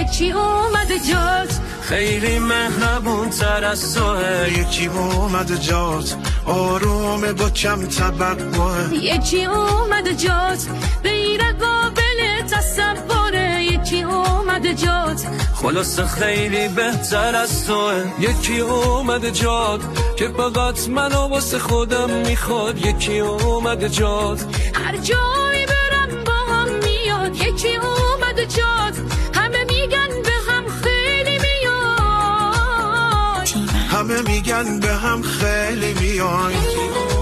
یکی اومده جات خیلی مهربون تر از توه. یکی اومده جات آرومه با کم توقعه. یکی اومده جات غیر قابل تصوره. یکی اومده جات خلاصه خیلی بهتر از توه. یکی اومده جات که فقط منو واسه خودم میخواد. یکی اومده جات هر جایی برم با هم میاد. یکی اومده جات همه میگن به هم خیلی میاد. همه میگن به هم خیلی میاد.